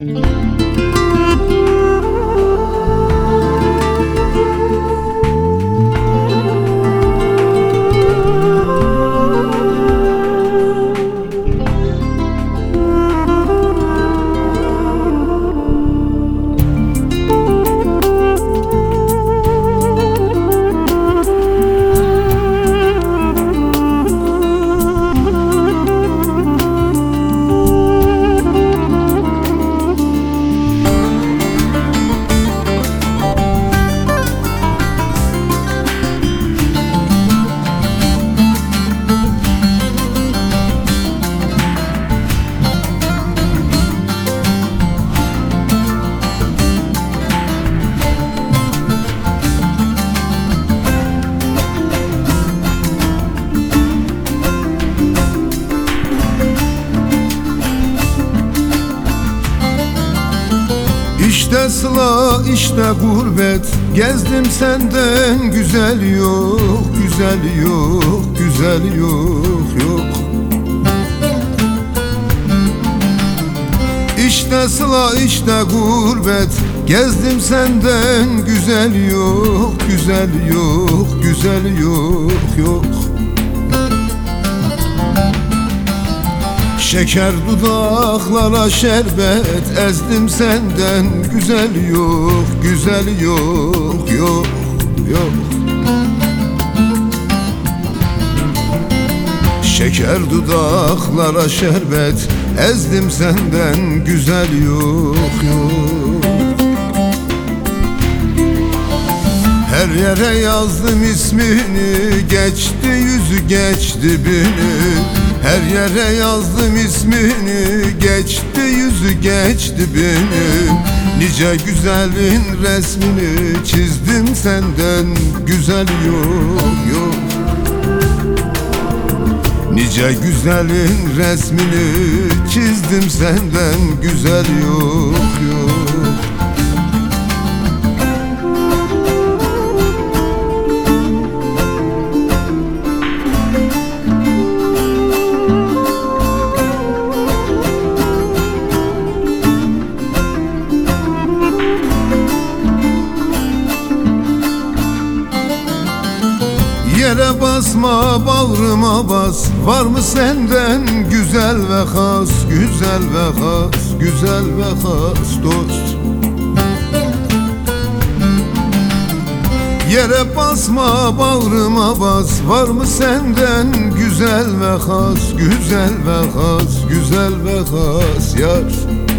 İşte sıla işte gurbet, gezdim senden güzel yok, güzel yok, güzel yok, yok. İşte sıla işte gurbet, gezdim senden güzel yok, güzel yok, güzel yok, yok. Şeker dudaklara şerbet, ezdim senden güzel yok, güzel yok, yok, yok. Şeker dudaklara şerbet, ezdim senden güzel yok, yok. Her yere yazdım ismini, geçti yüzü geçti beni. Her yere yazdım ismini, geçti yüzü geçti beni. Nice güzelin resmini çizdim senden güzel yok, yok. Nice güzelin resmini çizdim senden güzel yok, yok. Yere basma bağrıma bas, var mı senden güzel ve has, güzel ve has, güzel ve has dost. Yere basma bağrıma bas, var mı senden güzel ve has, güzel ve has, güzel ve has yar.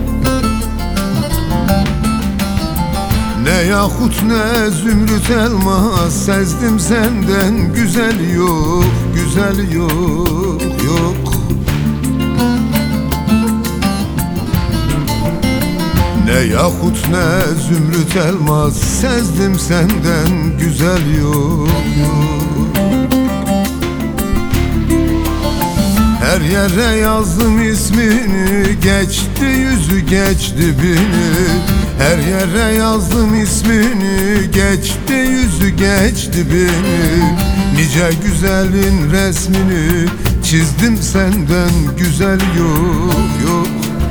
Ne yakut ne zümrüt elmas, sezdim senden güzel yok, güzel yok, yok. Ne yakut ne zümrüt elmas, sezdim senden güzel yok, yok. Her yere yazdım ismini, geçti yüzü geçti beni. Her yere yazdım ismini, geçti yüzü geçti beni. Nice güzelin resmini çizdim senden güzel yok, yok.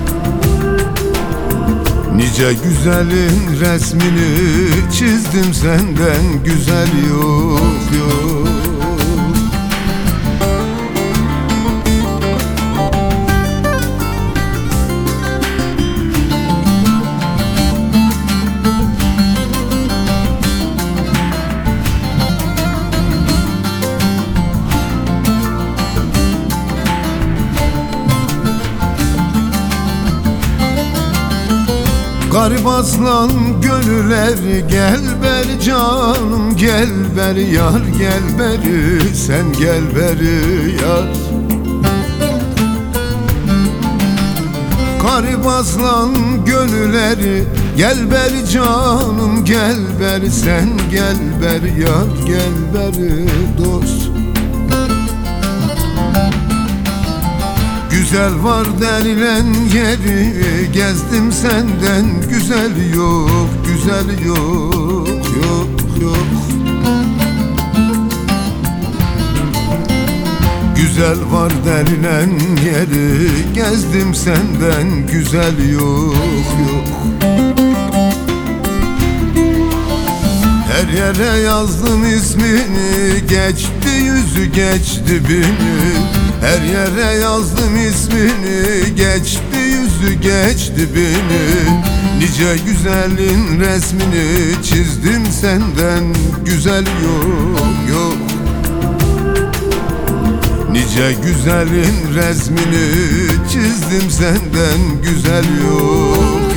Nice güzelin resmini çizdim senden güzel yok, yok. Garip aslan gönüller, gel beri canım, gel beri yar, gel beri sen, gel beri yar. Garip aslan gönülleri, gel beri canım, gel beri sen, gel beri yar, gel beri dost. Güzel var denilen yeri, gezdim senden güzel yok, güzel yok, yok, yok. Güzel var denilen yeri gezdim, senden güzel yok yok. Her yere yazdım ismini, geçti yüzü geçti bini. Her yere yazdım ismini, geçti yüzü geçti bini. Nice güzelin resmini çizdim, senden güzel yok yok. Nice güzelin resmini çizdim, senden güzel yok.